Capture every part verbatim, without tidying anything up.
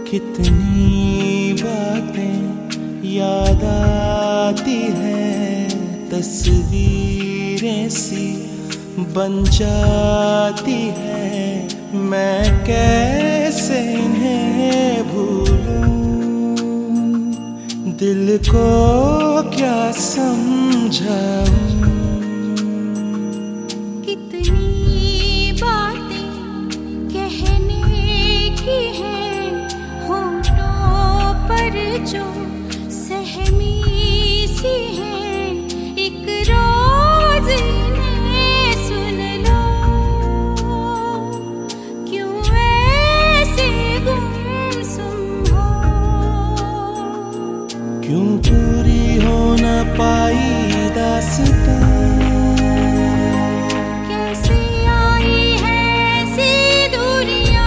कितनी बातें याद आती है, तस्वीरें सी बन जाती है। मैं कैसे इन्हें भूलूं, दिल को क्या समझाऊं। कितनी बातें कहने की हैं, होठों पर जो सहमी सी हैं। एक रोज इन्हें सुन लो, क्यों ऐसे गुमसुम हो। क्यों पूरी हो न पाई दास्तां, कैसे आई है ऐसी दूरियां।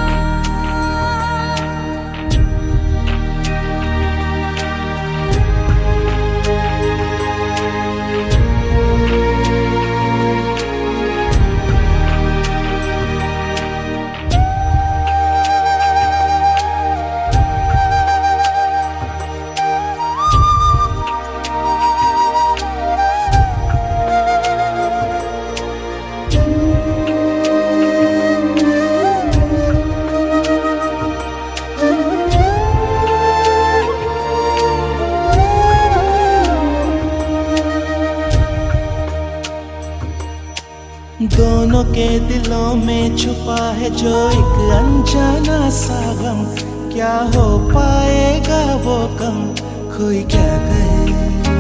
दोनों के दिलों में छुपा है जो एक अनजाना सा गम। क्या हो पाएगा वो कम, कोई क्या कहे।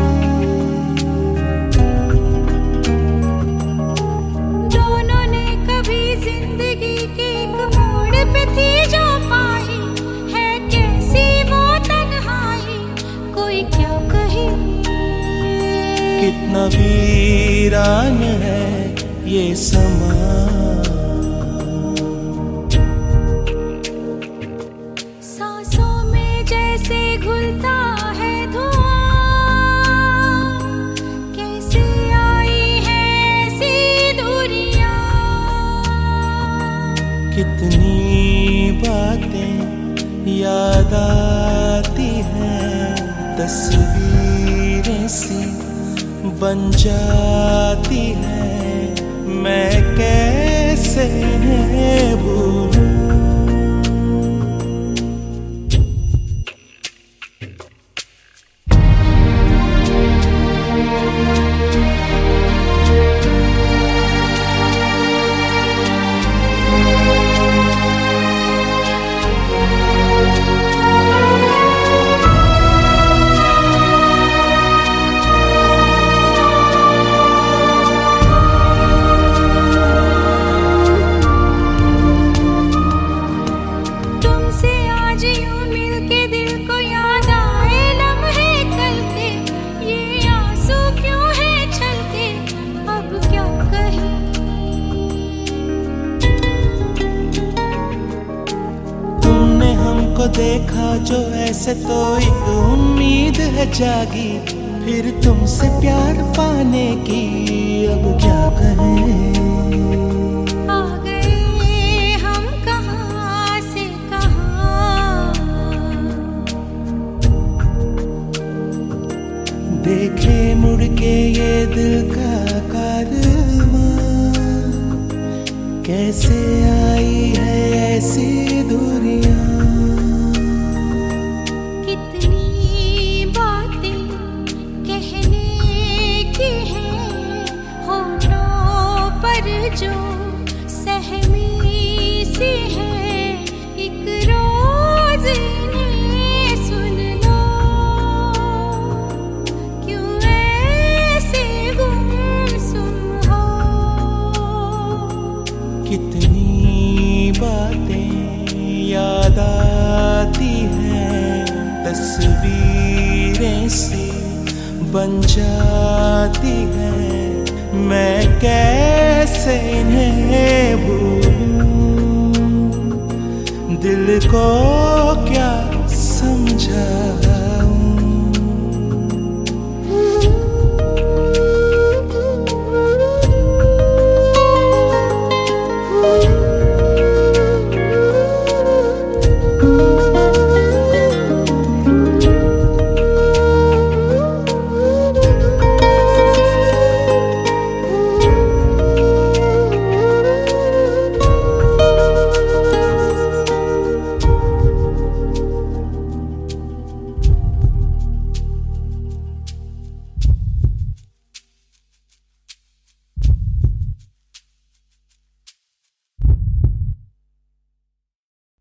दोनों ने कभी जिंदगी के एक मोड़ पे थी जो पाई है, कैसी वो तन्हाई, कोई क्या कहे। कितना वीरान है ये समा, सांसों में जैसे घुलता है धुआं। कैसे आई है ऐसी दूरियां। कितनी बातें याद आती हैं, तस्वीरें सी बन जाती है। मैं कैसे इन्हें भूलूं। को देखा जो ऐसे तो एक उम्मीद है जागी, फिर तुमसे प्यार पाने की अब क्या कहें। आ गए हम कहां से कहां, देखे मुड़ के ये दिल का कारवां, कैसे आई है ऐसी दूरियां। जो सहमी सी है, एक रोज इन्हें सुन लो, क्यों ऐसे गुमसुम हो। कितनी बातें याद आती हैं, तस्वीरें सी बन जाती हैं। मैं कैसे इन्हें भूलूं, दिल को